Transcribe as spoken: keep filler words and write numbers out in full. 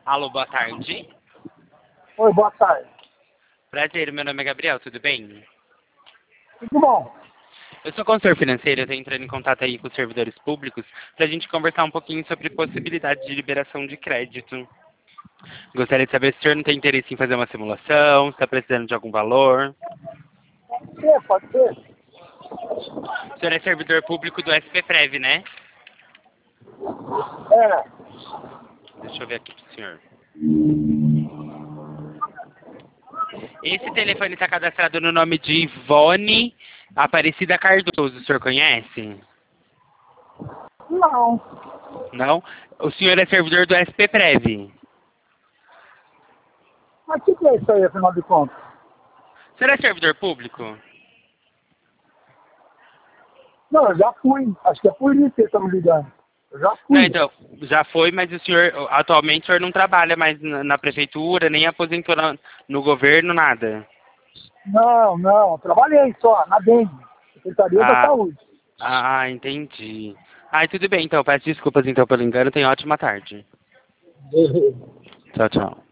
Alô, boa tarde. Oi, boa tarde. Prazer, meu nome é Gabriel, tudo bem? Tudo bom? Eu sou consultor financeiro, eu estou entrando em contato aí com os servidores públicos para a gente conversar um pouquinho sobre possibilidade de liberação de crédito. Gostaria de saber se o senhor não tem interesse em fazer uma simulação, se está precisando de algum valor. Pode ser, pode ser. O senhor é servidor público do S P Prev, né? É, Deixa eu ver aqui pro senhor. Esse telefone está cadastrado no nome de Ivone Aparecida Cardoso, o senhor conhece? não. Não? O senhor é servidor do S P Prev. Mas o que, que é isso aí, afinal de contas? O senhor é servidor público? Não, eu já fui. Acho que é por isso que eles estão me ligando. Eu já Não, fui. então, já foi, mas o senhor, atualmente, o senhor não trabalha mais na, na prefeitura, nem aposentou na- no governo, nada. Não, não. Eu trabalhei só, na dengue. Secretaria da Ah, Saúde. ah, entendi. Ah, tudo bem, então, peço desculpas, então, pelo engano, tenha ótima tarde. Tchau, tchau.